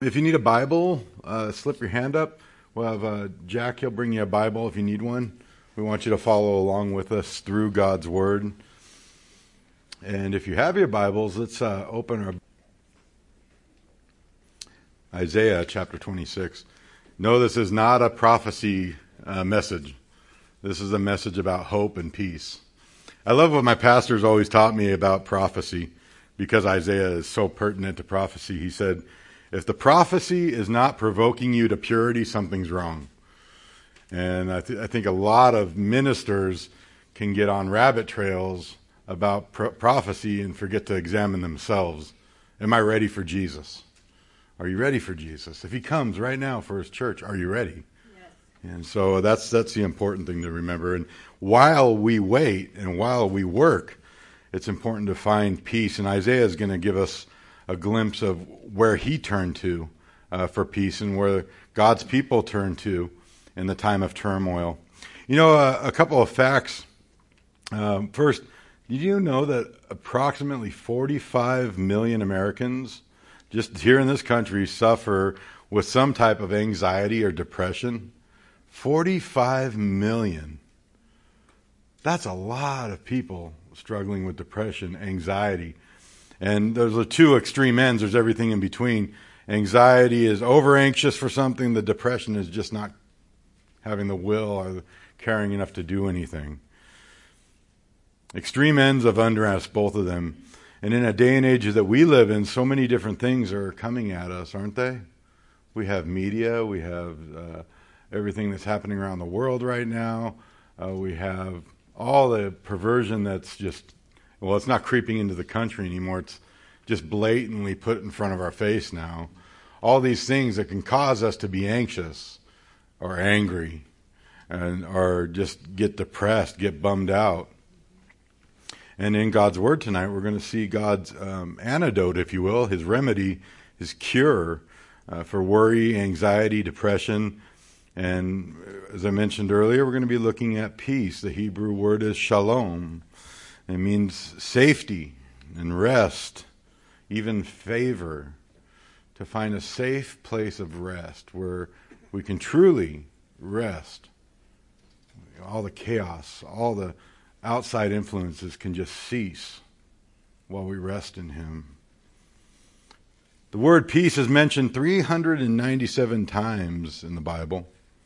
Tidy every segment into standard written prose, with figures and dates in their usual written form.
If you need a Bible, slip your hand up. We'll have Jack, he'll bring you a Bible if you need one. We want you to follow along with us through God's Word. And if you have your Bibles, let's open our Isaiah chapter 26. No, this is not a prophecy message. This is a message about hope and peace. I love what my pastor's always taught me about prophecy, because Isaiah is so pertinent to prophecy. He said, if the prophecy is not provoking you to purity, something's wrong. And I think a lot of ministers can get on rabbit trails about prophecy and forget to examine themselves. Am I ready for Jesus? Are you ready for Jesus? If he comes right now for his church, are you ready? Yes. And so that's the important thing to remember. And while we wait and while we work, it's important to find peace. And Isaiah is going to give us a glimpse of where he turned to for peace and where God's people turn to in the time of turmoil. You know, a couple of facts. First, did you know that approximately 45 million Americans just here in this country suffer with some type of anxiety or depression? 45 million. That's a lot of people struggling with depression, anxiety. And those are two extreme ends. There's everything in between. Anxiety is over anxious for something. The depression is just not having the will or caring enough to do anything. Extreme ends of unrest, both of them. And in a day and age that we live in, so many different things are coming at us, aren't they? We have media. We have everything that's happening around the world right now. We have all the perversion that's just... Well, it's not creeping into the country anymore. It's just blatantly put in front of our face now. All these things that can cause us to be anxious or angry or just get depressed, get bummed out. And in God's Word tonight, we're going to see God's antidote, if you will, his remedy, his cure for worry, anxiety, depression. And as I mentioned earlier, we're going to be looking at peace. The Hebrew word is shalom. It means safety and rest, even favor, to find a safe place of rest where we can truly rest. All the chaos, all the outside influences can just cease while we rest in him. The word peace is mentioned 397 times in the Bible.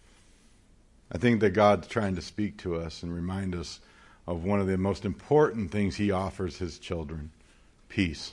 I think that God's trying to speak to us and remind us of one of the most important things he offers his children, peace.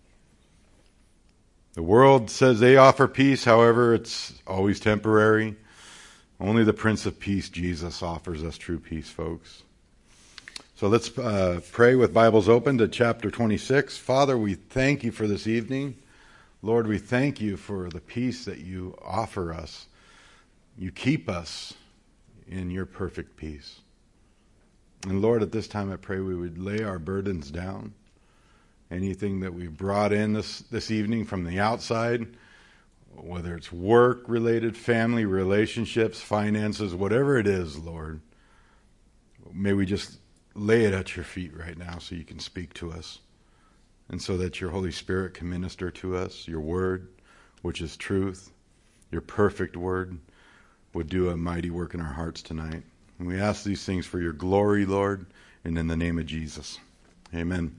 The world says they offer peace, however, it's always temporary. Only the Prince of Peace, Jesus, offers us true peace, folks. So let's pray with Bibles open to chapter 26. Father, we thank you for this evening. Lord, we thank you for the peace that you offer us. You keep us in your perfect peace. And Lord, at this time I pray we would lay our burdens down. Anything that we've brought in this evening from the outside, whether it's work-related, family, relationships, finances, whatever it is, Lord, may we just lay it at your feet right now so you can speak to us. And so that your Holy Spirit can minister to us, your word, which is truth, your perfect word, would do a mighty work in our hearts tonight. And we ask these things for your glory, Lord, and in the name of Jesus. Amen.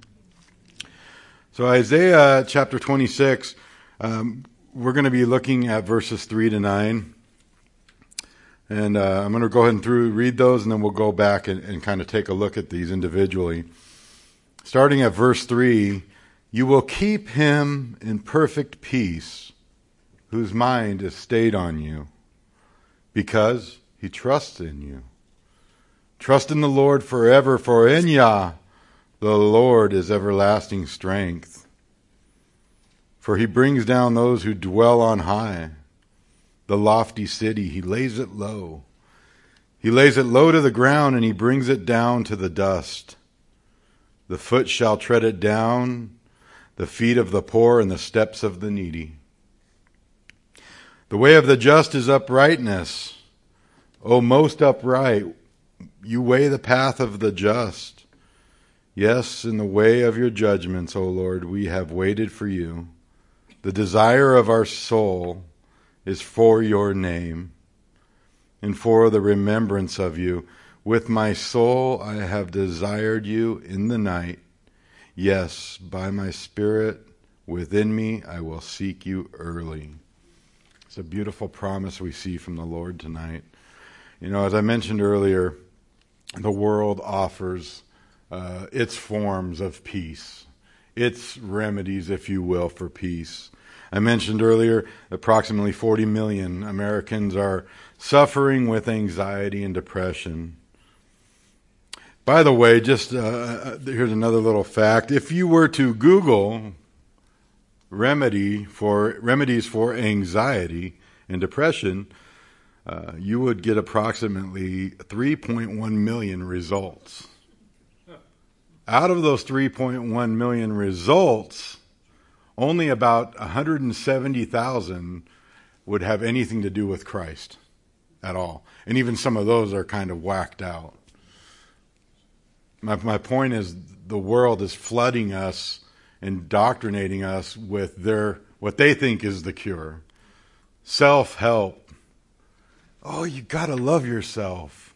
So Isaiah chapter 26, we're going to be looking at verses 3 to 9. And I'm going to go ahead and read those, and then we'll go back and kind of take a look at these individually. Starting at verse 3, you will keep him in perfect peace, whose mind is stayed on you, because he trusts in you. Trust in the Lord forever, for in Yah the Lord is everlasting strength. For he brings down those who dwell on high. The lofty city, he lays it low. He lays it low to the ground, and he brings it down to the dust. The foot shall tread it down, the feet of the poor and the steps of the needy. The way of the just is uprightness. O most upright, you weigh the path of the just. Yes, in the way of your judgments, O Lord, we have waited for you. The desire of our soul is for your name and for the remembrance of you. With my soul I have desired you in the night. Yes, by my spirit within me I will seek you early. It's a beautiful promise we see from the Lord tonight. You know, as I mentioned earlier, the world offers its forms of peace, its remedies, if you will, for peace. I mentioned earlier, approximately 40 million Americans are suffering with anxiety and depression. By the way, just here's another little fact. If you were to Google remedies for anxiety and depression, you would get approximately 3.1 million results. Out of those 3.1 million results, only about 170,000 would have anything to do with Christ at all. And even some of those are kind of whacked out. My point is, the world is flooding us, indoctrinating us with what they think is the cure. Self-help. Oh, you got to love yourself.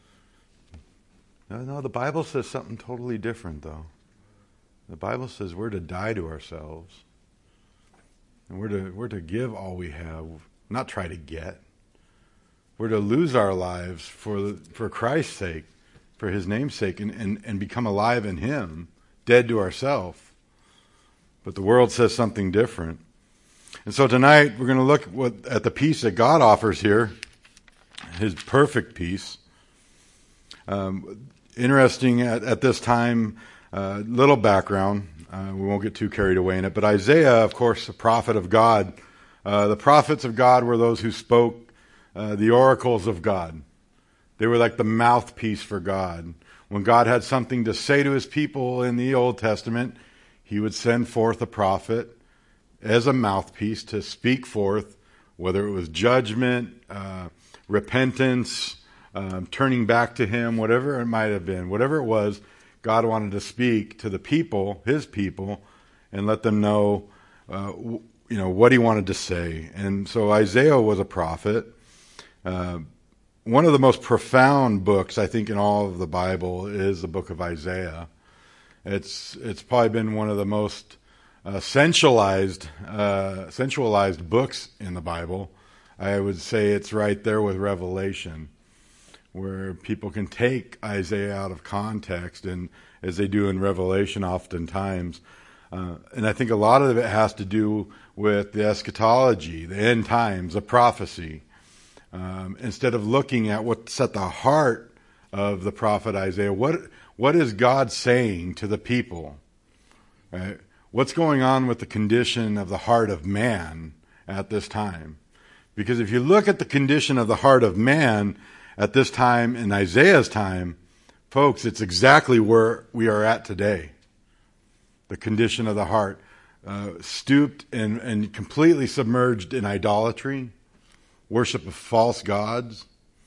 No, the Bible says something totally different, though. The Bible says we're to die to ourselves. And we're to give all we have, not try to get. We're to lose our lives for Christ's sake, for His name's sake, and become alive in Him, dead to ourselves. But the world says something different. And so tonight we're going to look at the peace that God offers here, His perfect peace. Interesting at this time, little background. We won't get too carried away in it. But Isaiah, of course, a prophet of God. The prophets of God were those who spoke the oracles of God. They were like the mouthpiece for God. When God had something to say to His people in the Old Testament, He would send forth a prophet as a mouthpiece to speak forth, whether it was judgment, repentance, turning back to Him, whatever it might have been, whatever it was, God wanted to speak to the people, His people, and let them know, what He wanted to say. And so Isaiah was a prophet. One of the most profound books, I think, in all of the Bible is the book of Isaiah. It's probably been one of the most sensualized books in the Bible. I would say it's right there with Revelation, where people can take Isaiah out of context, and as they do in Revelation oftentimes. And I think a lot of it has to do with the eschatology, the end times, the prophecy. Instead of looking at what's at the heart of the prophet Isaiah, what is God saying to the people? Right? What's going on with the condition of the heart of man at this time? Because if you look at the condition of the heart of man at this time, in Isaiah's time, folks, it's exactly where we are at today. The condition of the heart, stooped and completely submerged in idolatry, worship of false gods,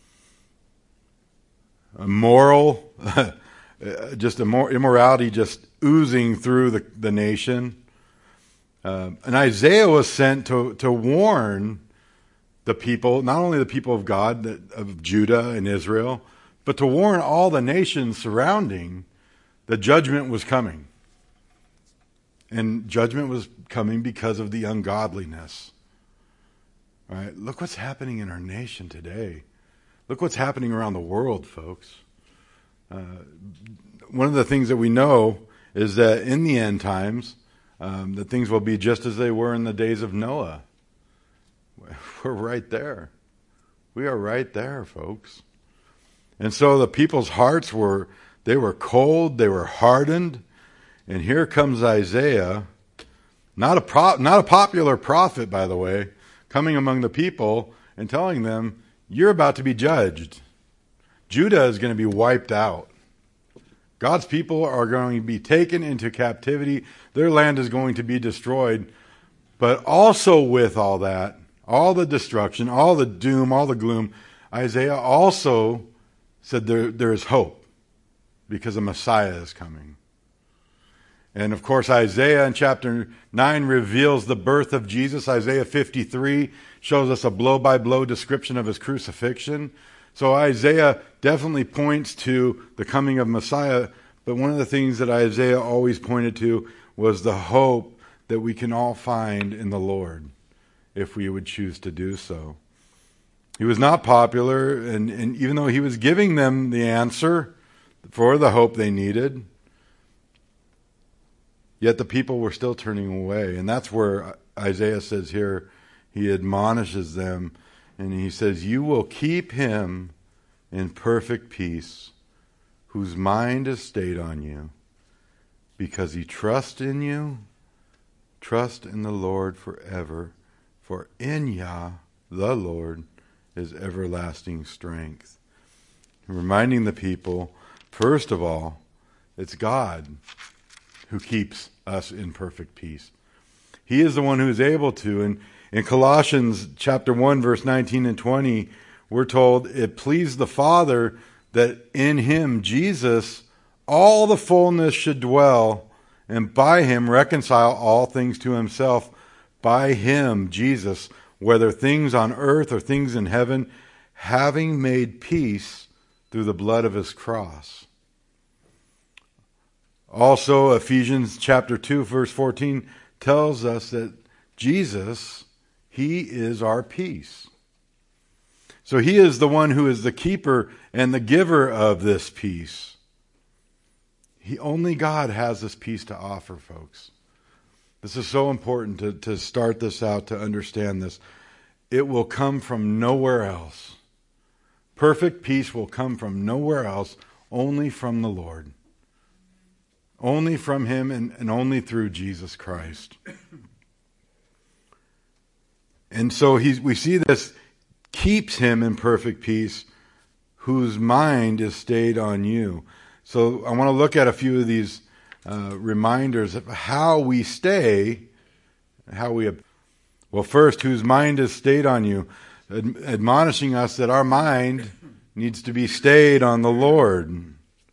immoral, immorality just oozing through the nation. And Isaiah was sent to warn the people, not only the people of God, of Judah and Israel, but to warn all the nations surrounding that judgment was coming. And judgment was coming because of the ungodliness. Right? Look what's happening in our nation today. Look what's happening around the world, folks. One of the things that we know is that in the end times, that things will be just as they were in the days of Noah. We're right there. We are right there, folks. And so the people's hearts were cold, they were hardened, and here comes Isaiah, not a popular prophet, by the way, coming among the people and telling them, you're about to be judged. Judah is going to be wiped out. God's people are going to be taken into captivity. Their land is going to be destroyed. But also with all that, all the destruction, all the doom, all the gloom, Isaiah also said there is hope because a Messiah is coming. And of course, Isaiah in chapter 9 reveals the birth of Jesus. Isaiah 53 shows us a blow-by-blow description of his crucifixion. So Isaiah definitely points to the coming of Messiah. But one of the things that Isaiah always pointed to was the hope that we can all find in the Lord if we would choose to do so. He was not popular, and even though he was giving them the answer for the hope they needed, yet the people were still turning away. And that's where Isaiah says here, he admonishes them, and he says, you will keep him in perfect peace, whose mind is stayed on you, because he trusts in you. Trust in the Lord forever, for in Yah, the Lord, is everlasting strength. Reminding the people, first of all, it's God who keeps us in perfect peace. He is the one who is able to. And in Colossians chapter 1, verse 19 and 20, we're told, it pleased the Father that in him, Jesus, all the fullness should dwell, and by him reconcile all things to himself. By him, Jesus, whether things on earth or things in heaven, having made peace through the blood of his cross. Also, Ephesians chapter 2, verse 14 tells us that Jesus, he is our peace. So he is the one who is the keeper and the giver of this peace. Only God has this peace to offer, folks. This is so important to start this out, to understand this. It will come from nowhere else. Perfect peace will come from nowhere else, only from the Lord. Only from him and only through Jesus Christ. And so we see this keeps him in perfect peace, whose mind is stayed on you. So I want to look at a few of these reminders of how we stay, well, first, whose mind is stayed on you, admonishing us that our mind needs to be stayed on the Lord.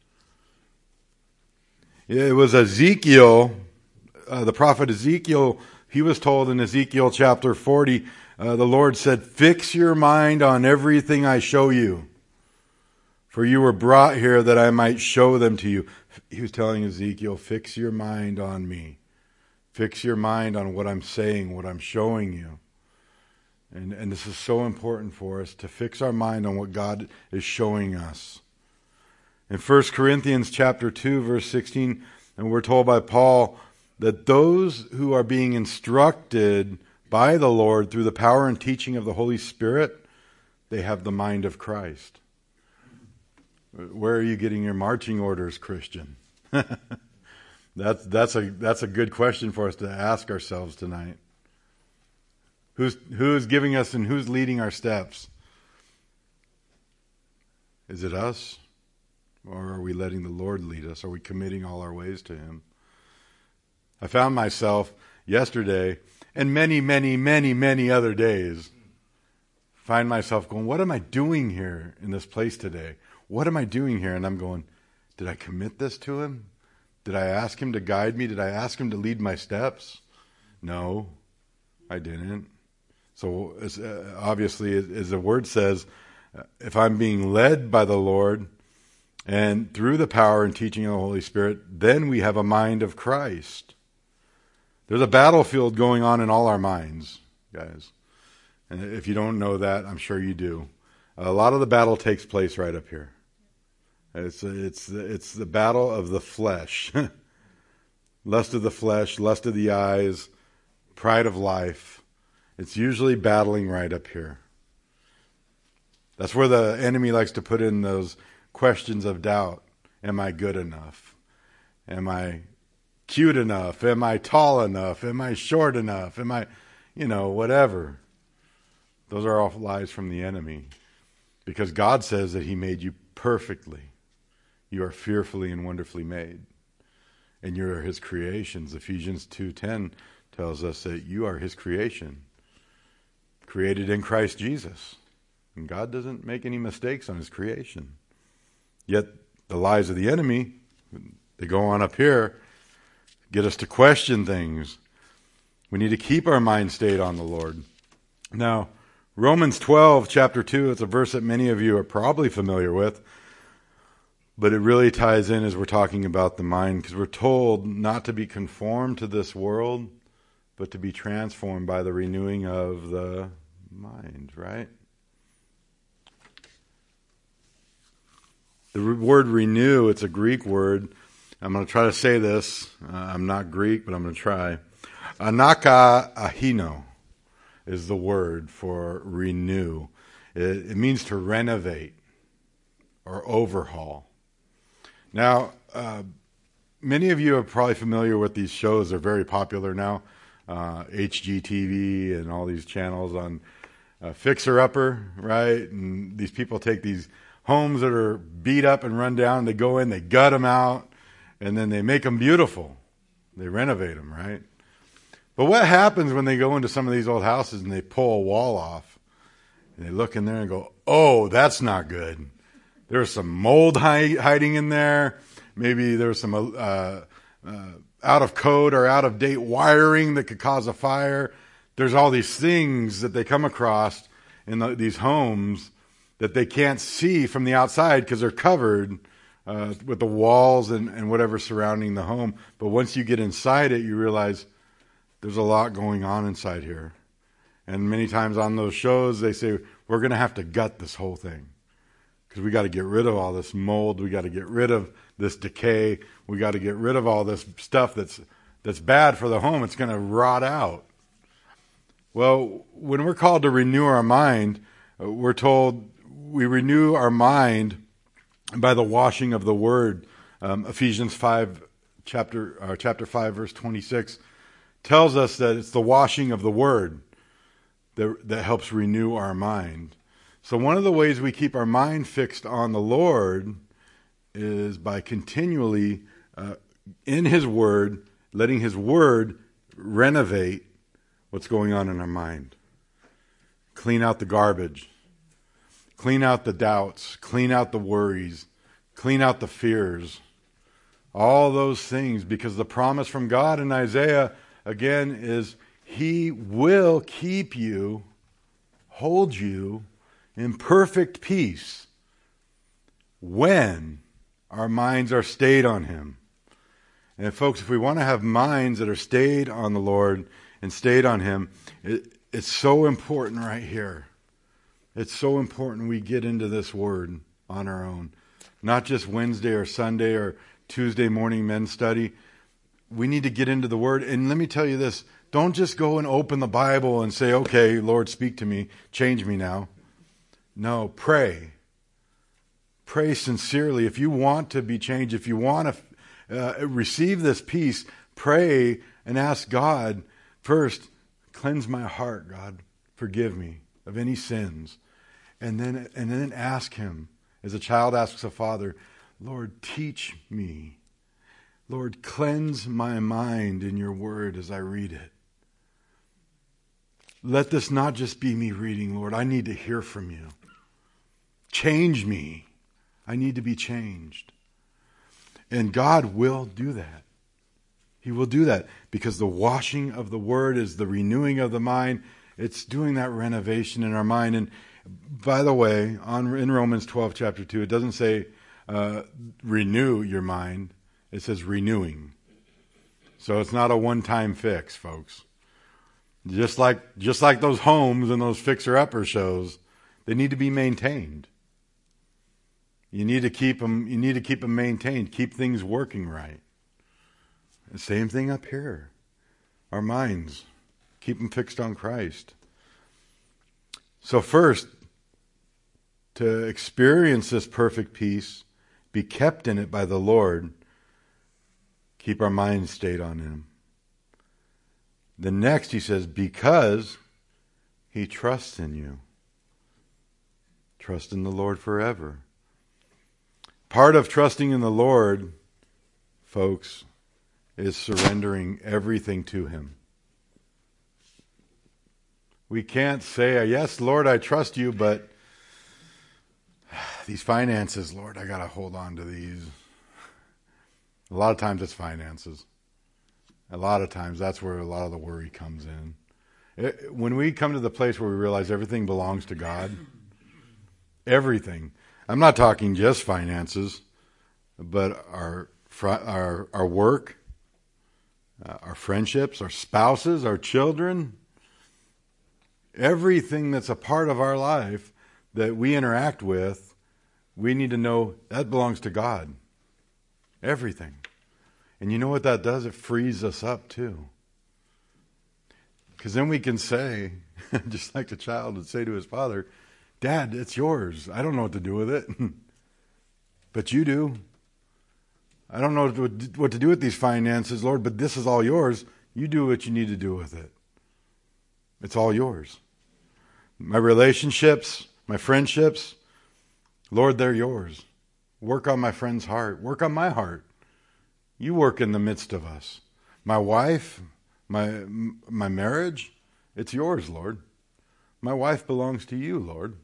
It was Ezekiel, the prophet Ezekiel, he was told in Ezekiel chapter 40, the Lord said, fix your mind on everything I show you, for you were brought here that I might show them to you. He was telling Ezekiel, fix your mind on me. Fix your mind on what I'm saying, what I'm showing you. And this is so important for us, to fix our mind on what God is showing us. In 1 Corinthians chapter 2, verse 16, and we're told by Paul that those who are being instructed by the Lord through the power and teaching of the Holy Spirit, they have the mind of Christ. Where are you getting your marching orders, Christian? That's a good question for us to ask ourselves tonight. Who's giving us and who's leading our steps? Is it us? Or are we letting the Lord lead us? Are we committing all our ways to him? I found myself yesterday and many, many, many, many other days find myself going, what am I doing here in this place today? What am I doing here? And I'm going, did I commit this to him? Did I ask him to guide me? Did I ask him to lead my steps? No, I didn't. So obviously, as the word says, if I'm being led by the Lord and through the power and teaching of the Holy Spirit, then we have a mind of Christ. There's a battlefield going on in all our minds, guys. And if you don't know that, I'm sure you do. A lot of the battle takes place right up here. It's the battle of the flesh. Lust of the flesh, lust of the eyes, pride of life. It's usually battling right up here. That's where the enemy likes to put in those questions of doubt. Am I good enough? Am I cute enough? Am I tall enough? Am I short enough? Am I, whatever. Those are all lies from the enemy. Because God says that he made you perfectly. You are fearfully and wonderfully made. And you are his creations. Ephesians 2:10 tells us that you are his creation. Created in Christ Jesus. And God doesn't make any mistakes on his creation. Yet the lies of the enemy, they go on up here. get us to question things. We need to keep our mind stayed on the Lord. Now, Romans 12, chapter 2, it's a verse that many of you are probably familiar with, but it really ties in as we're talking about the mind, because we're told not to be conformed to this world, but to be transformed by the renewing of the mind, right? The word renew, it's a Greek word. I'm going to try to say this. I'm not Greek, but I'm going to try. Anakaahino is the word for renew. It means to renovate or overhaul. Now, many of you are probably familiar with these shows. They're very popular now. HGTV and all these channels on Fixer Upper, right? And these people take these homes that are beat up and run down. They go in, they gut them out, and then they make them beautiful. They renovate them, right? But what happens when they go into some of these old houses and they pull a wall off? And they look in there and go, oh, that's not good. There's some mold hiding in there. Maybe there's some out of code or out of date wiring that could cause a fire. There's all these things that they come across in these homes that they can't see from the outside because they're covered with the walls and whatever surrounding the home. But once you get inside it, you realize there's a lot going on inside here. And many times on those shows, they say, we're going to have to gut this whole thing because we got to get rid of all this mold. We got to get rid of this decay. We got to get rid of all this stuff that's bad for the home. It's going to rot out. Well, when we're called to renew our mind, we're told we renew our mind by the washing of the Word. Ephesians 5, chapter 5, verse 26, tells us that it's the washing of the Word that helps renew our mind. So one of the ways we keep our mind fixed on the Lord is by continually, in His Word, letting His Word renovate what's going on in our mind. Clean out the garbage. Clean out the doubts. Clean out the worries. Clean out the fears. All those things, because the promise from God in Isaiah, again, is He will keep you, hold you in perfect peace when our minds are stayed on Him. And folks, if we want to have minds that are stayed on the Lord and stayed on Him, it's so important right here. It's so important we get into this Word on our own. Not just Wednesday or Sunday or Tuesday morning men's study. We need to get into the Word. And let me tell you this. Don't just go and open the Bible and say, okay, Lord, speak to me. Change me now. No, pray. Pray sincerely. If you want to be changed, if you want to receive this peace, pray and ask God, first, cleanse my heart, God. Forgive me of any sins. And then ask Him, as a child asks a father, Lord, teach me. Lord, cleanse my mind in your word as I read it. Let this not just be me reading, Lord. I need to hear from you. Change me. I need to be changed. And God will do that. He will do that because the washing of the word is the renewing of the mind. It's doing that renovation in our mind. And by the way, in Romans 12, chapter 2, it doesn't say renew your mind. It says renewing. So it's not a one-time fix, folks. Just like those homes and those fixer-upper shows, they need to be maintained. You need to keep them maintained. Keep things working right. The same thing up here. Our minds. Keep them fixed on Christ. So first, to experience this perfect peace, be kept in it by the Lord, keep our minds stayed on Him. The next, he says, because He trusts in you. Trust in the Lord forever. Part of trusting in the Lord, folks, is surrendering everything to Him. We can't say, yes, Lord, I trust you, but these finances, Lord, I got to hold on to these. A lot of times it's finances. A lot of times that's where a lot of the worry comes in. When we come to the place where we realize everything belongs to God, everything. I'm not talking just finances, but our work, our friendships, our spouses, our children, everything that's a part of our life that we interact with, we need to know that belongs to God. Everything. And you know what that does? It frees us up too. Because then we can say, just like the child would say to his father, Dad, it's yours. I don't know what to do with it. But you do. I don't know what to do with these finances, Lord, but this is all yours. You do what you need to do with it. It's all yours. My relationships, my friendships, Lord, they're yours. Work on my friend's heart. Work on my heart. You work in the midst of us. My wife, my marriage, it's yours, Lord. My wife belongs to you, Lord.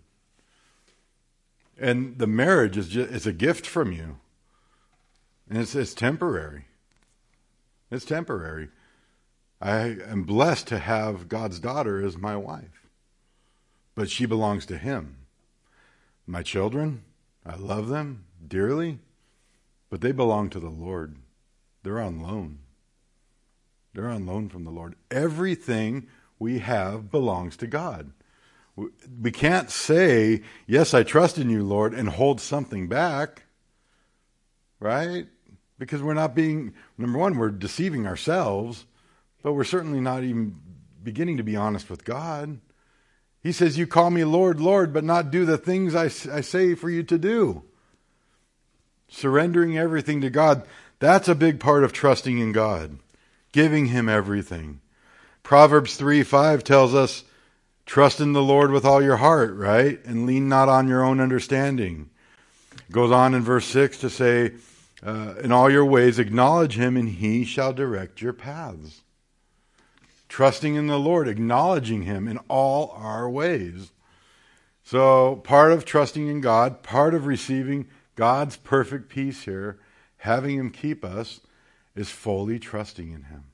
And the marriage is a gift from you. And it's temporary. It's temporary. I am blessed to have God's daughter as my wife. But she belongs to Him. My children, I love them dearly, but they belong to the Lord. They're on loan. They're on loan from the Lord. Everything we have belongs to God. We can't say, yes, I trust in you, Lord, and hold something back, right? Because we're not being, number one, we're deceiving ourselves, but we're certainly not even beginning to be honest with God. He says, you call me Lord, Lord, but not do the things I say for you to do. Surrendering everything to God, that's a big part of trusting in God. Giving Him everything. Proverbs 3:5 tells us, trust in the Lord with all your heart, right? And lean not on your own understanding. It goes on in verse 6 to say, in all your ways acknowledge Him and He shall direct your paths. Trusting in the Lord, acknowledging Him in all our ways. So part of trusting in God, part of receiving God's perfect peace here, having Him keep us, is fully trusting in Him.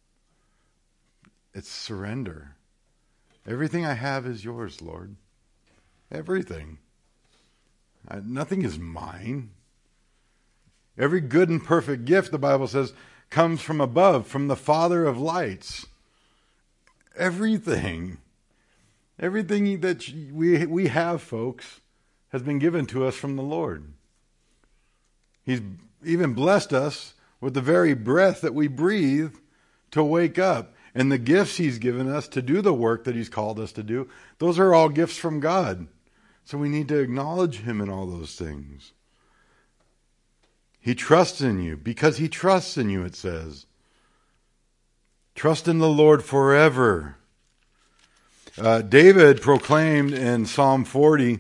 It's surrender. Everything I have is yours, Lord. Everything. Nothing is mine. Every good and perfect gift, the Bible says, comes from above, from the Father of lights. Everything. Everything that we have, folks, has been given to us from the Lord. He's even blessed us with the very breath that we breathe to wake up. And the gifts He's given us to do the work that He's called us to do, those are all gifts from God. So we need to acknowledge Him in all those things. He trusts in you because He trusts in you, it says. Trust in the Lord forever. David proclaimed in Psalm 40,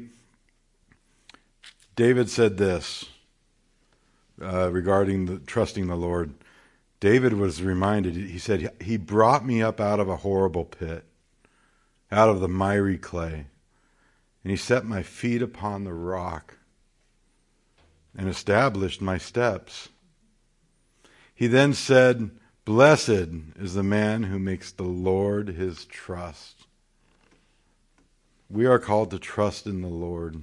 David said this regarding trusting the Lord. David was reminded, he said, He brought me up out of a horrible pit, out of the miry clay, and He set my feet upon the rock and established my steps. He then said, blessed is the man who makes the Lord his trust. We are called to trust in the Lord.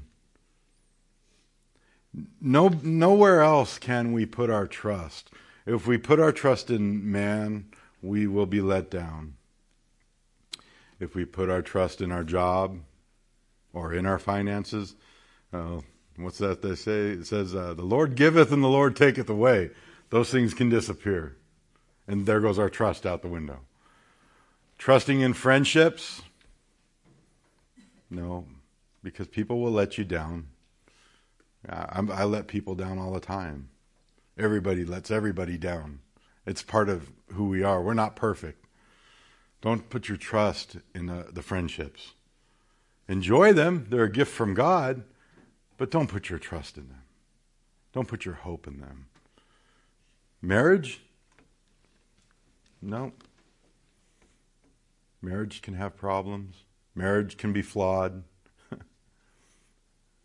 Nowhere else can we put our trust. If we put our trust in man, we will be let down. If we put our trust in our job or in our finances, what's that they say? It says, the Lord giveth and the Lord taketh away. Those things can disappear. And there goes our trust out the window. Trusting in friendships? No, because people will let you down. I let people down all the time. Everybody lets everybody down. It's part of who we are. We're not perfect. Don't put your trust in the friendships. Enjoy them. They're a gift from God. But don't put your trust in them. Don't put your hope in them. Marriage? No. Marriage can have problems. Marriage can be flawed.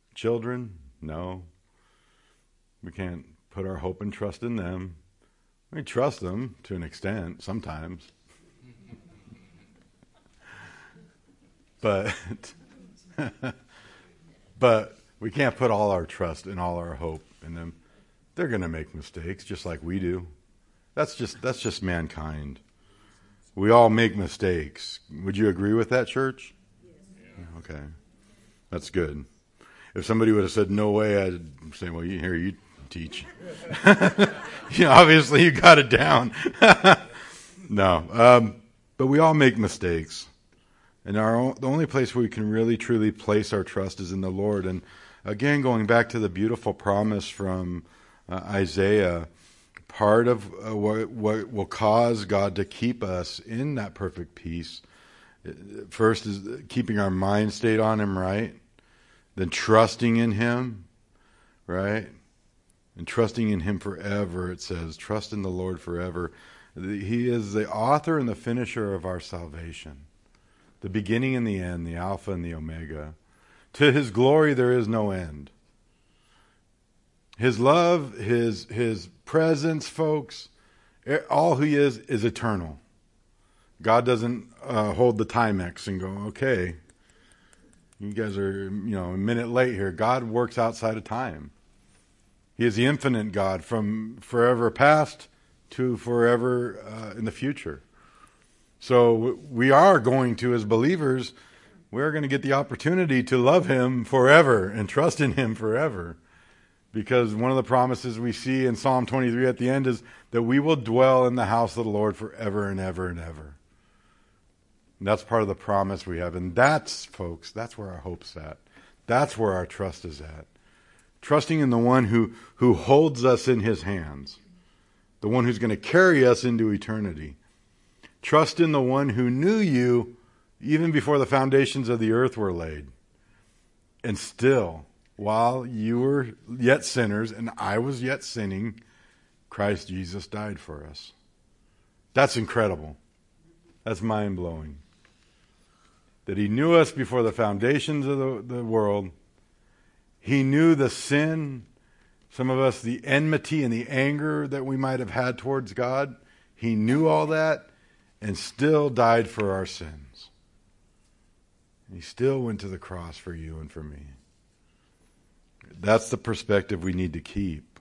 Children? No. We can't put our hope and trust in them. We trust them to an extent sometimes. But but we can't put all our trust and all our hope in them. They're going to make mistakes just like we do. That's just mankind. We all make mistakes. Would you agree with that, church? Yes. Okay. That's good. If somebody would have said no way, I'd say, well, you teach. Obviously you got it down. No. But we all make mistakes. And the only place where we can really truly place our trust is in the Lord. And again, going back to the beautiful promise from Isaiah, part of what will cause God to keep us in that perfect peace, first is keeping our mind stayed on Him, right? Then trusting in Him, right? And trusting in Him forever, it says. Trust in the Lord forever. He is the author and the finisher of our salvation. The beginning and the end, the Alpha and the Omega. To His glory there is no end. His love, His presence, folks, all He is eternal. God doesn't hold the Timex and go, okay, you guys are, a minute late here. God works outside of time. He is the infinite God from forever past to forever in the future. So we are going to, as believers, we're going to get the opportunity to love Him forever and trust in Him forever. Because one of the promises we see in Psalm 23 at the end is that we will dwell in the house of the Lord forever and ever and ever. And that's part of the promise we have. And that's, folks, that's where our hope's at. That's where our trust is at. Trusting in the one who holds us in His hands. The one who's going to carry us into eternity. Trust in the one who knew you even before the foundations of the earth were laid. And still, while you were yet sinners and I was yet sinning, Christ Jesus died for us. That's incredible. That's mind-blowing. That He knew us before the foundations of the world. He knew the sin, some of us the enmity and the anger that we might have had towards God. He knew all that and still died for our sins. He still went to the cross for you and for me. That's the perspective we need to keep.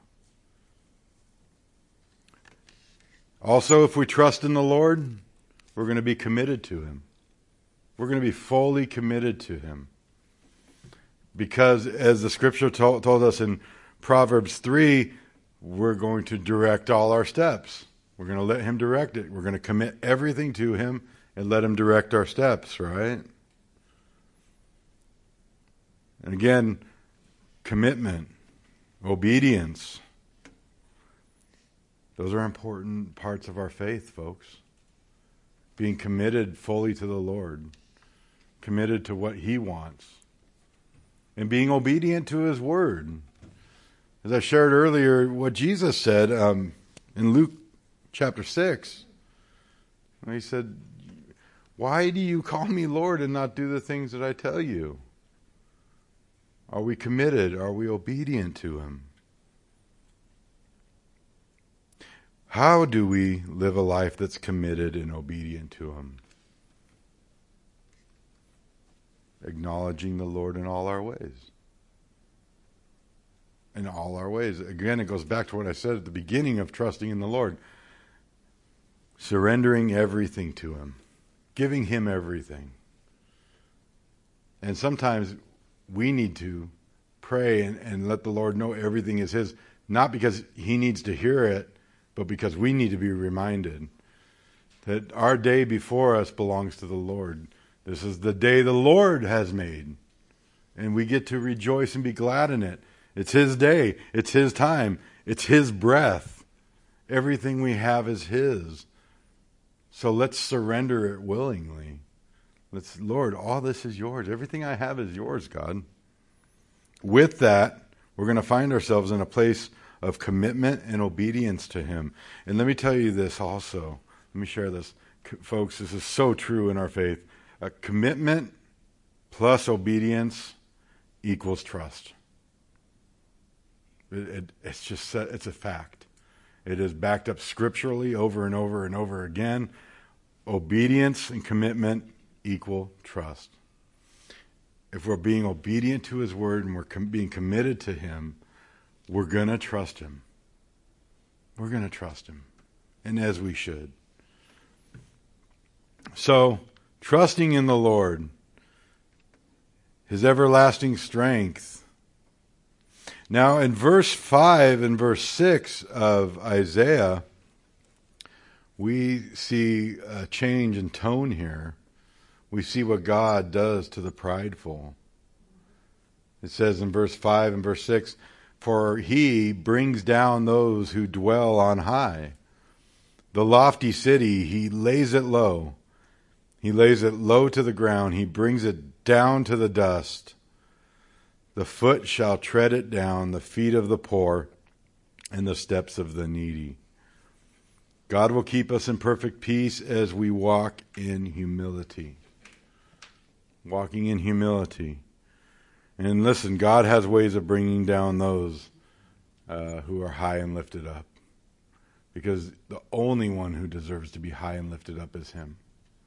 Also, if we trust in the Lord, we're going to be committed to Him. We're going to be fully committed to Him. Because as the scripture told us in Proverbs 3, we're going to direct all our steps. We're going to let Him direct it. We're going to commit everything to Him and let Him direct our steps, right? And again, commitment, obedience. Those are important parts of our faith, folks. Being committed fully to the Lord. Committed to what He wants. And being obedient to His word. As I shared earlier, what Jesus said in Luke chapter 6. He said, "Why do you call me Lord and not do the things that I tell you?" Are we committed? Are we obedient to Him? How do we live a life that's committed and obedient to Him? Acknowledging the Lord in all our ways. In all our ways. Again, it goes back to what I said at the beginning of trusting in the Lord. Surrendering everything to Him. Giving Him everything. And sometimes we need to pray and let the Lord know everything is His. Not because He needs to hear it, but because we need to be reminded that our day before us belongs to the Lord. This is the day the Lord has made. And we get to rejoice and be glad in it. It's His day. It's His time. It's His breath. Everything we have is His. So let's surrender it willingly. Lord, all this is yours. Everything I have is yours, God. With that, we're going to find ourselves in a place of commitment and obedience to Him. And let me tell you this also. Let me share this. Folks, this is so true in our faith. A commitment plus obedience equals trust. It's a fact. It is backed up scripturally over and over and over again. Obedience and commitment equal trust. If we're being obedient to his word and we're being committed to him, we're going to trust him. We're going to trust him. And as we should. So, trusting in the Lord, his everlasting strength. Now, in verse 5 and verse 6 of Isaiah, we see a change in tone here. We see what God does to the prideful. It says in verse 5 and verse 6, "For he brings down those who dwell on high. The lofty city, he lays it low. He lays it low to the ground. He brings it down to the dust. The foot shall tread it down, the feet of the poor, and the steps of the needy." God will keep us in perfect peace as we walk in humility. Walking in humility. And listen, God has ways of bringing down those who are high and lifted up. Because the only one who deserves to be high and lifted up is him.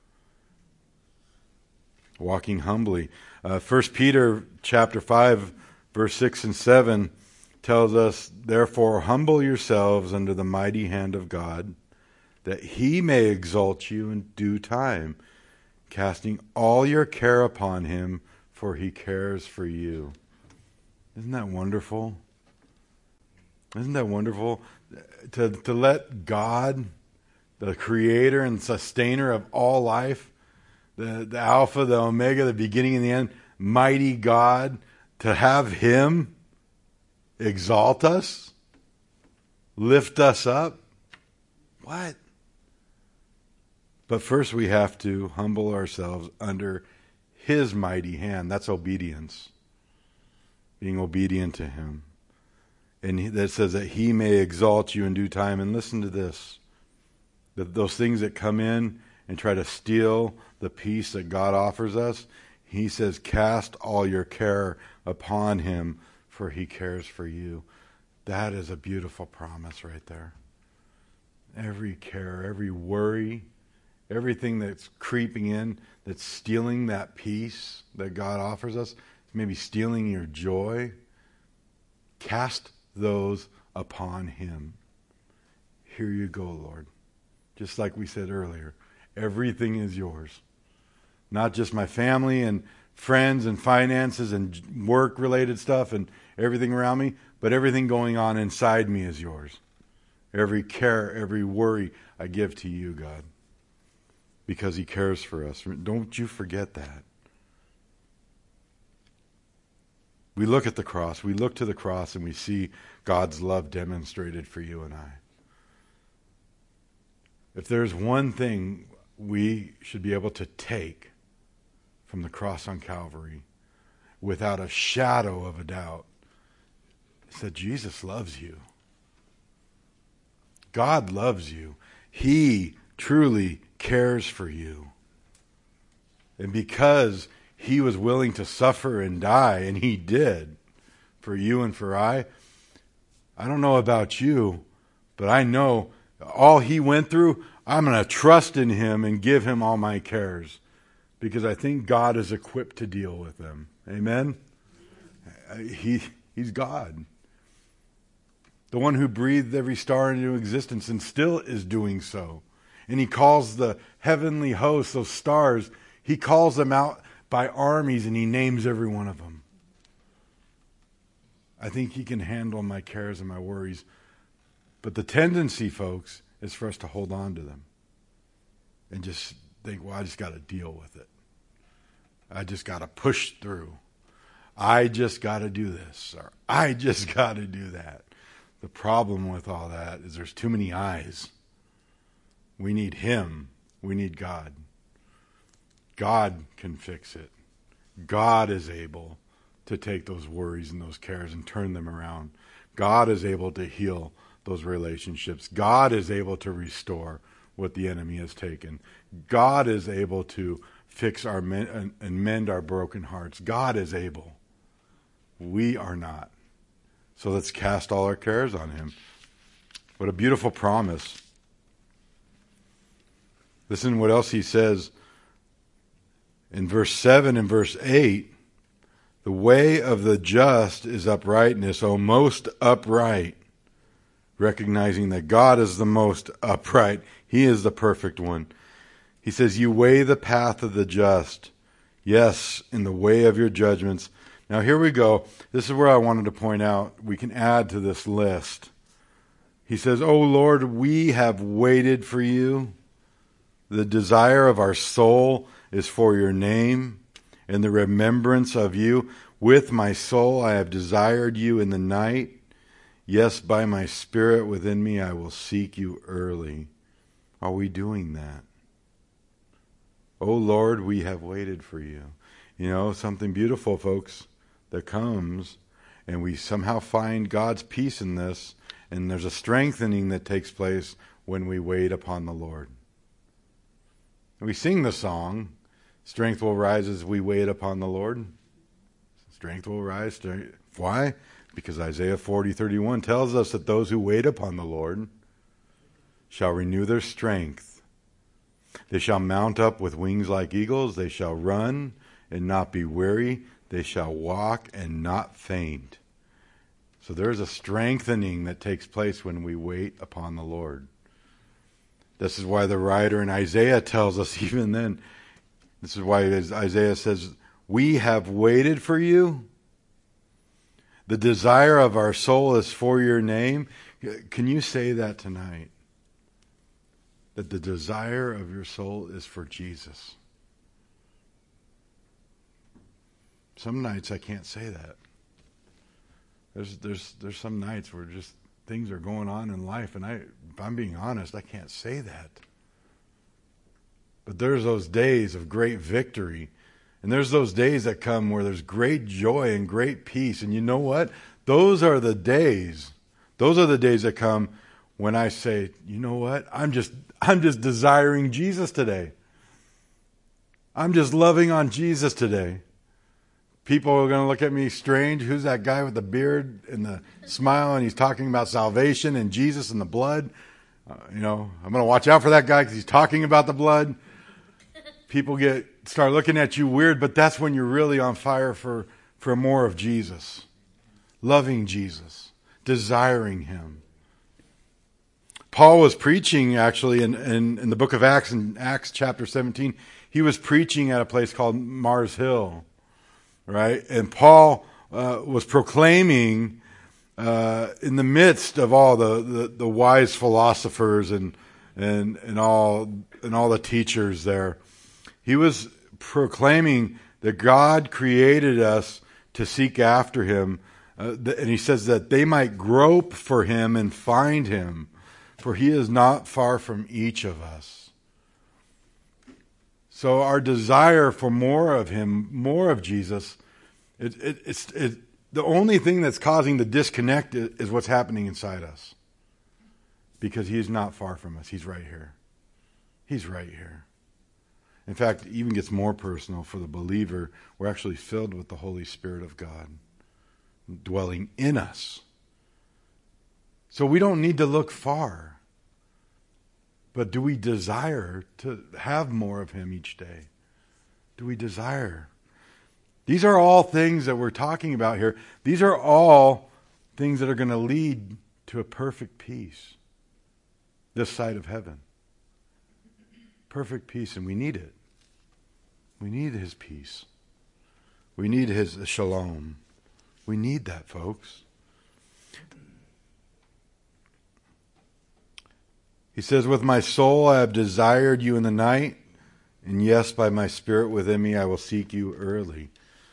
Walking humbly. 1 Peter chapter 5, verse 6 and 7 tells us, "Therefore humble yourselves under the mighty hand of God, that he may exalt you in due time, casting all your care upon him, for he cares for you." Isn't that wonderful? Isn't that wonderful? To let God, the creator and sustainer of all life, the Alpha, the Omega, the beginning and the end, mighty God, to have him exalt us, lift us up. What? But first we have to humble ourselves under his mighty hand. That's obedience. Being obedient to him. And that says that he may exalt you in due time. And listen to this. Those things that come in and try to steal the peace that God offers us, he says, cast all your care upon him, for he cares for you. That is a beautiful promise right there. Every care, every worry, everything that's creeping in, that's stealing that peace that God offers us, maybe stealing your joy, cast those upon him. Here you go, Lord. Just like we said earlier, everything is yours. Not just my family and friends and finances and work-related stuff and everything around me, but everything going on inside me is yours. Every care, every worry I give to you, God, because he cares for us. Don't you forget that. We look at the cross, we look to the cross, and we see God's love demonstrated for you and I. If there's one thing we should be able to take from the cross on Calvary without a shadow of a doubt, it's that Jesus loves you. God loves you. He truly cares for you. And because he was willing to suffer and die, and he did, for you and for I don't know about you, but I know all he went through, I'm going to trust in him and give him all my cares, because I think God is equipped to deal with them. Amen? He's God. The one who breathed every star into existence and still is doing so. And he calls the heavenly hosts, those stars, he calls them out by armies and he names every one of them. I think he can handle my cares and my worries. But the tendency, folks, is for us to hold on to them. And just think, well, I just got to deal with it. I just got to push through. I just got to do this. Or I just got to do that. The problem with all that is there's too many eyes. We need him. We need God. God can fix it. God is able to take those worries and those cares and turn them around. God is able to heal those relationships. God is able to restore what the enemy has taken. God is able to fix our and mend our broken hearts. God is able. We are not. So let's cast all our cares on him. What a beautiful promise. Listen what else he says in verse 7 and verse 8. The way of the just is uprightness, O most upright. Recognizing that God is the most upright. He is the perfect one. He says, you weigh the path of the just. Yes, in the way of your judgments. Now here we go. This is where I wanted to point out. We can add to this list. He says, O Lord, we have waited for you. The desire of our soul is for your name and the remembrance of you. With my soul I have desired you in the night. Yes, by my spirit within me I will seek you early. Are we doing that? O Lord, we have waited for you. You know, something beautiful, folks, that comes, and we somehow find God's peace in this, and there's a strengthening that takes place when we wait upon the Lord. We sing the song, strength will rise as we wait upon the Lord. Strength will rise. Why? Because Isaiah 40:31 tells us that those who wait upon the Lord shall renew their strength. They shall mount up with wings like eagles. They shall run and not be weary. They shall walk and not faint. So there's a strengthening that takes place when we wait upon the Lord. This is why the writer in Isaiah tells us even then, this is why Isaiah says, we have waited for you. The desire of our soul is for your name. Can you say that tonight? That the desire of your soul is for Jesus. Some nights I can't say that. There's some nights where just things are going on in life, and if I'm being honest, I can't say that. But there's those days of great victory, and there's those days that come where there's great joy and great peace. And you know what? Those are the days that come when I say, you know what? I'm just desiring Jesus today. I'm just loving on Jesus today. People are going to look at me strange. Who's that guy with the beard and the smile, and he's talking about salvation and Jesus and the blood? I'm going to watch out for that guy because he's talking about the blood. People start looking at you weird, but that's when you're really on fire for more of Jesus. Loving Jesus. Desiring Him. Paul was preaching actually in the book of Acts, in Acts chapter 17. He was preaching at a place called Mars Hill. Right? And Paul was proclaiming in the midst of all the wise philosophers and all the teachers there. He was proclaiming that God created us to seek after Him. And he says that they might grope for Him and find Him, for He is not far from each of us. So our desire for more of Him, more of Jesus, it's the only thing that's causing the disconnect is what's happening inside us. Because He is not far from us. He's right here. He's right here. In fact, it even gets more personal for the believer. We're actually filled with the Holy Spirit of God dwelling in us. So we don't need to look far. But do we desire to have more of Him each day? Do we desire? These are all things that we're talking about here. These are all things that are going to lead to a perfect peace this side of heaven. Perfect peace, and we need it. We need His peace. We need His shalom. We need that, folks. He says, with my soul I have desired you in the night, and yes, by my spirit within me I will seek you early.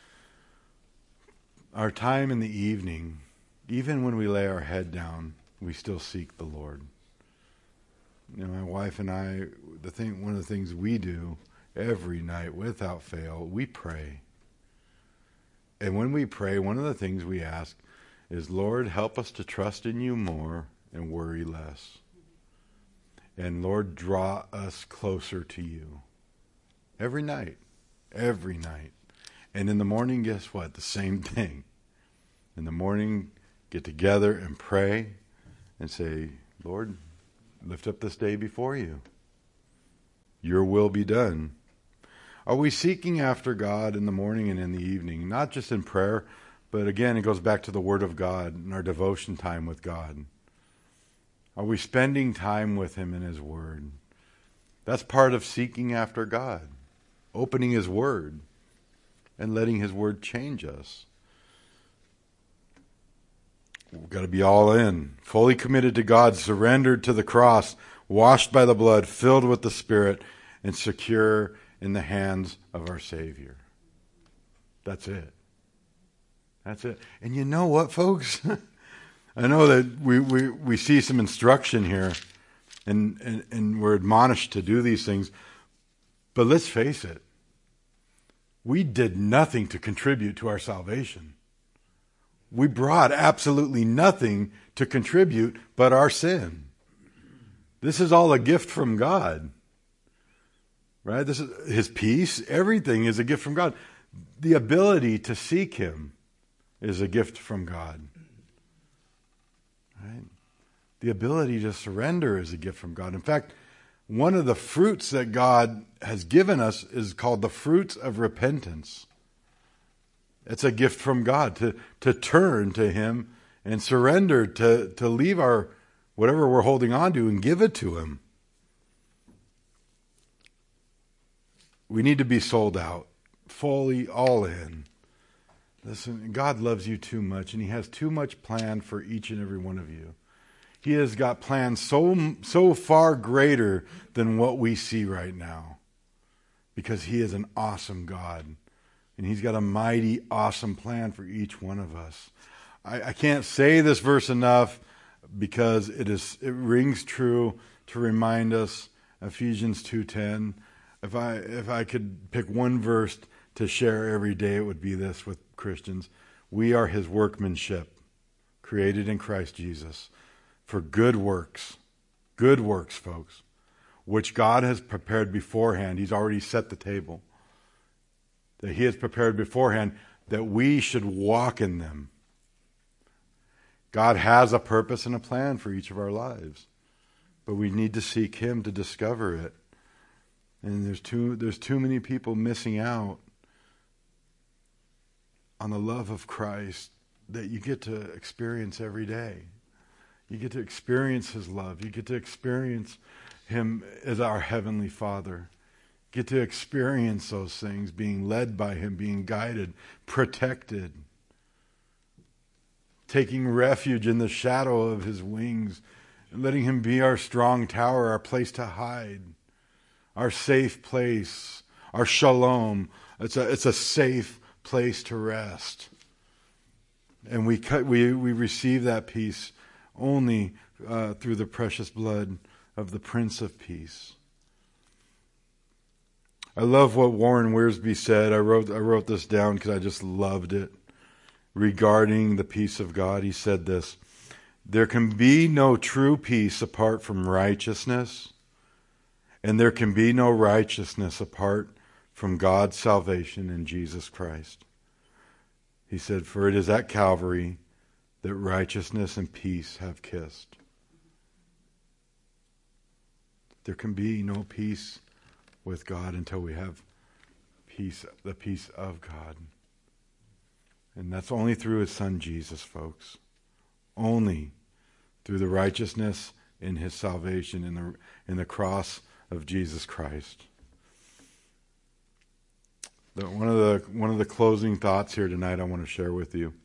Our time in the evening, even when we lay our head down, we still seek the Lord. My wife and I, one of the things we do every night without fail, we pray. And when we pray, one of the things we ask is, Lord, help us to trust in you more and worry less. And Lord, draw us closer to you. Every night. Every night. And in the morning, guess what? The same thing. In the morning, get together and pray and say, Lord, lift up this day before you. Your will be done. Are we seeking after God in the morning and in the evening? Not just in prayer, but again, it goes back to the Word of God and our devotion time with God. Are we spending time with Him in His Word? That's part of seeking after God. Opening His Word and letting His Word change us. We've got to be all in, fully committed to God, surrendered to the cross, washed by the blood, filled with the Spirit, and secure in the hands of our Savior. That's it. That's it. And you know what, folks? I know that we see some instruction here, and we're admonished to do these things, but let's face it. We did nothing to contribute to our salvation. We brought absolutely nothing to contribute but our sin. This is all a gift from God. Right? This is His peace. Everything is a gift from God. The ability to seek Him is a gift from God. Right? The ability to surrender is a gift from God. In fact, one of the fruits that God has given us is called the fruits of repentance. It's a gift from God to turn to Him and surrender, to leave our whatever we're holding on to and give it to Him. We need to be sold out, fully all in. Listen, God loves you too much, and He has too much planned for each and every one of you. He has got plans so far greater than what we see right now, because He is an awesome God, and He's got a mighty, awesome plan for each one of us. I can't say this verse enough, because it rings true to remind us, Ephesians 2:10. If I could pick one verse to share every day, it would be this with Christians. We are His workmanship, created in Christ Jesus, for good works, folks, which God has prepared beforehand. He's already set the table. That He has prepared beforehand that we should walk in them. God has a purpose and a plan for each of our lives, but we need to seek Him to discover it. And there's too many people missing out on the love of Christ that you get to experience every day. You get to experience His love. You get to experience Him as our Heavenly Father. Get to experience those things, being led by Him, being guided, protected, taking refuge in the shadow of His wings, and letting Him be our strong tower, our place to hide, our safe place, our shalom. It's a safe place to rest. And we receive that peace only through the precious blood of the Prince of Peace. I love what Warren Wiersbe said. I wrote this down because I just loved it. Regarding the peace of God, he said this: there can be no true peace apart from righteousness, and there can be no righteousness apart from God's salvation in Jesus Christ. He said, for it is at Calvary that righteousness and peace have kissed. There can be no peace with God until we have peace, the peace of God. And that's only through His Son Jesus, folks. Only through the righteousness in His salvation in the cross of Jesus Christ. One of the closing thoughts here tonight I want to share with you.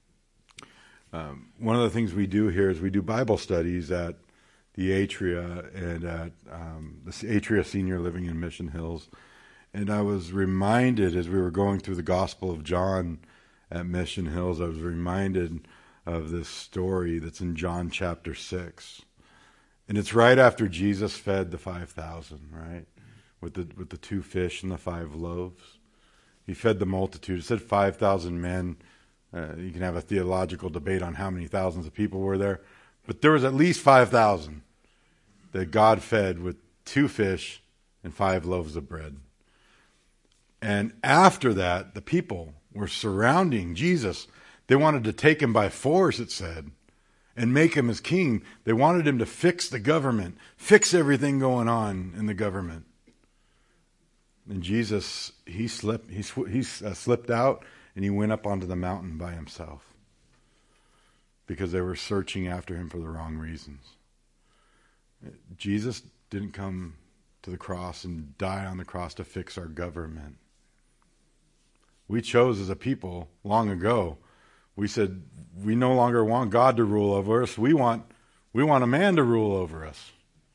One of the things we do here is we do Bible studies at the Atria and at the Atria Senior Living in Mission Hills. And I was reminded as we were going through the Gospel of John at Mission Hills, I was reminded of this story that's in John chapter 6. And it's right after Jesus fed the 5,000, right? With the 2 fish and the 5 loaves. He fed the multitude. It said 5,000 men. You can have a theological debate on how many thousands of people were there. But there was at least 5,000 that God fed with 2 fish and 5 loaves of bread. And after that, the people were surrounding Jesus. They wanted to take Him by force, it said. and make him as king. They wanted him to fix the government, fix everything going on in the government. And Jesus, he slipped out and he went up onto the mountain by himself because they were searching after him for the wrong reasons. Jesus didn't come to the cross and die on the cross to fix our government. We chose as a people long ago. We said we no longer want God to rule over us. We want a man to rule over us.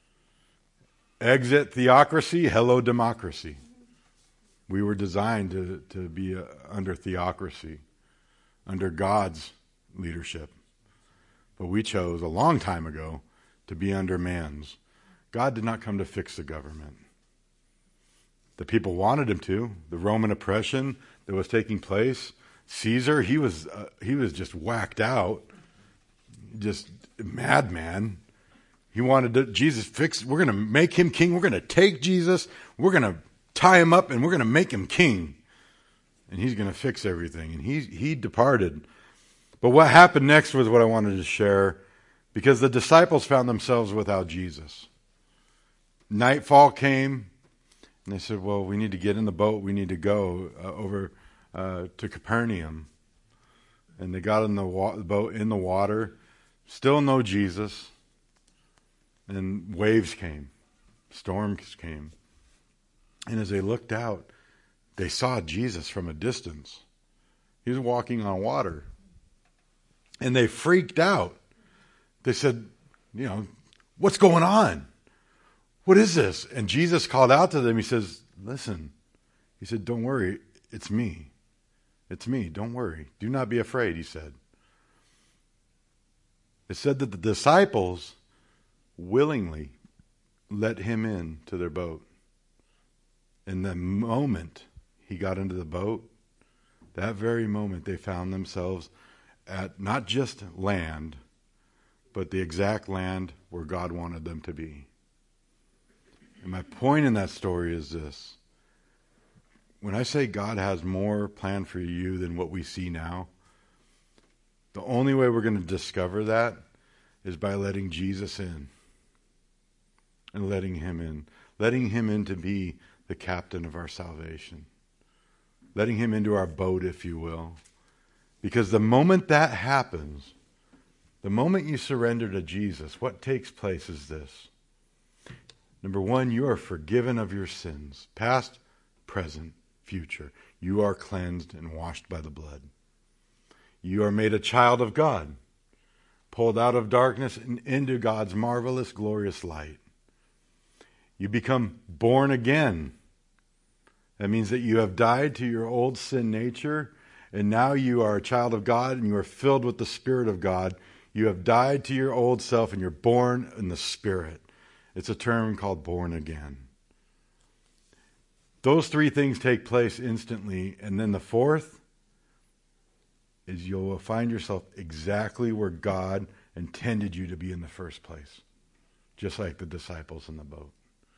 Exit theocracy, hello democracy. We were designed to be under theocracy, under God's leadership. But we chose a long time ago to be under man's. God did not come to fix the government. The people wanted him to. The Roman oppression that was taking place, Caesar, he was just whacked out, just madman. He wanted Jesus fix. We're going to make him king. We're going to take Jesus. We're going to tie him up and we're going to make him king. And he's going to fix everything. And he departed. But what happened next was what I wanted to share, because the disciples found themselves without Jesus. Nightfall came, and they said, well, we need to get in the boat. We need to go over to Capernaum. And they got in the boat in the water. Still no Jesus. And waves came. Storms came. And as they looked out, they saw Jesus from a distance. He was walking on water. And they freaked out. They said, what's going on? What is this? And Jesus called out to them. He says, listen. He said, don't worry. It's me. It's me. Don't worry. Do not be afraid, he said. It said that the disciples willingly let him in to their boat. And the moment he got into the boat, that very moment they found themselves at not just land, but the exact land where God wanted them to be. And my point in that story is this. When I say God has more planned for you than what we see now, the only way we're going to discover that is by letting Jesus in. And letting him in. Letting him in to be the captain of our salvation. Letting him into our boat, if you will. Because the moment that happens, the moment you surrender to Jesus, what takes place is this. Number one, you are forgiven of your sins. Past, present, future. You are cleansed and washed by the blood. You are made a child of God. Pulled out of darkness and into God's marvelous, glorious light. You become born again. That means that you have died to your old sin nature, and now you are a child of God, and you are filled with the Spirit of God. You have died to your old self, and you're born in the Spirit. It's a term called born again. Those three things take place instantly, and then the fourth is you will find yourself exactly where God intended you to be in the first place, just like the disciples in the boat.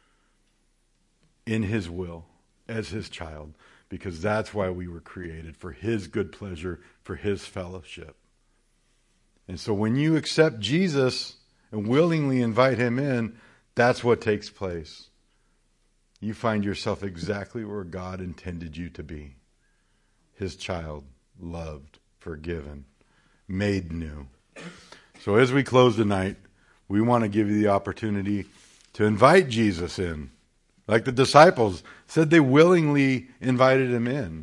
In his will, as his child, because that's why we were created, for his good pleasure, for his fellowship. And so when you accept Jesus and willingly invite him in, that's what takes place. You find yourself exactly where God intended you to be. His child, loved, forgiven, made new. So as we close tonight, we want to give you the opportunity to invite Jesus in. Like the disciples said, they willingly invited him in.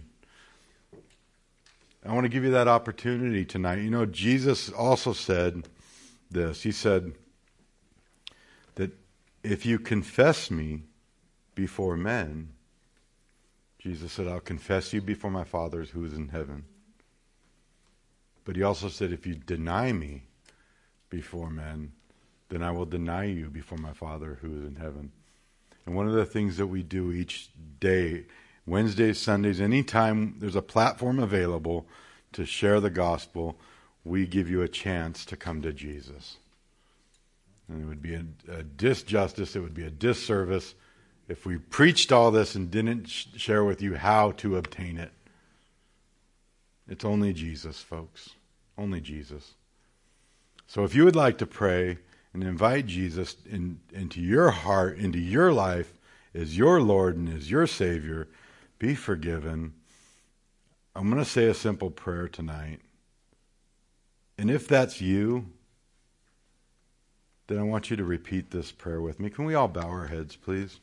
I want to give you that opportunity tonight. Jesus also said this. He said that if you confess me before men, Jesus said, I'll confess you before my Father who is in heaven. But he also said, if you deny me before men, then I will deny you before my Father who is in heaven. And one of the things that we do each day, Wednesdays, Sundays, anytime there's a platform available to share the gospel, we give you a chance to come to Jesus. And it would be a disjustice, it would be a disservice if we preached all this and didn't share with you how to obtain it. It's only Jesus, folks. Only Jesus. So if you would like to pray and invite Jesus into your heart, into your life, as your Lord and as your Savior, be forgiven. I'm going to say a simple prayer tonight. And if that's you, then I want you to repeat this prayer with me. Can we all bow our heads, please?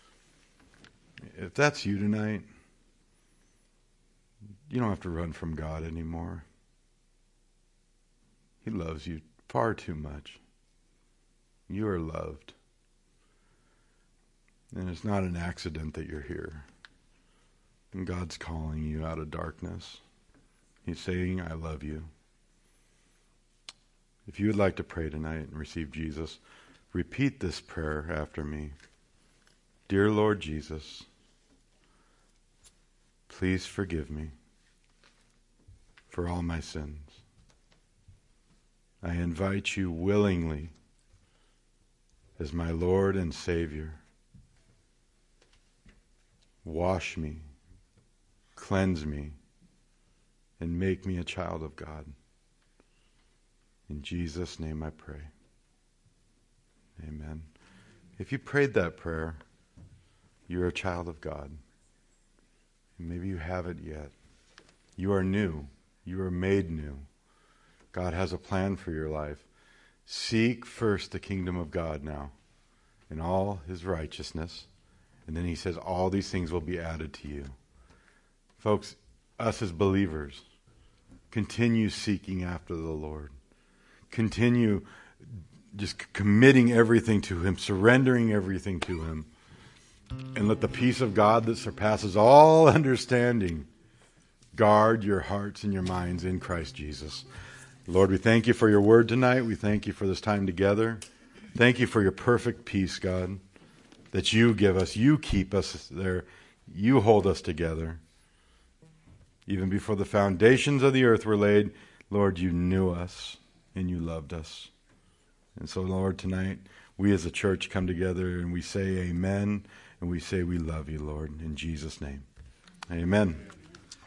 If that's you tonight, you don't have to run from God anymore. He loves you far too much. You are loved. And it's not an accident that you're here. And God's calling you out of darkness. He's saying, I love you. If you would like to pray tonight and receive Jesus, repeat this prayer after me. Dear Lord Jesus, please forgive me for all my sins. I invite you willingly as my Lord and Savior. Wash me, cleanse me, and make me a child of God. In Jesus' name I pray. Amen. If you prayed that prayer, you're a child of God. And maybe you haven't yet. You are new. You are made new. God has a plan for your life. Seek first the kingdom of God now and all his righteousness. And then he says all these things will be added to you. Folks, us as believers, continue seeking after the Lord. Continue just committing everything to him, surrendering everything to him. And let the peace of God that surpasses all understanding guard your hearts and your minds in Christ Jesus. Lord, we thank you for your word tonight. We thank you for this time together. Thank you for your perfect peace, God, that you give us. You keep us there. You hold us together. Even before the foundations of the earth were laid, Lord, you knew us and you loved us. And so, Lord, tonight, we as a church come together and we say amen, and we say we love you, Lord, in Jesus' name. Amen.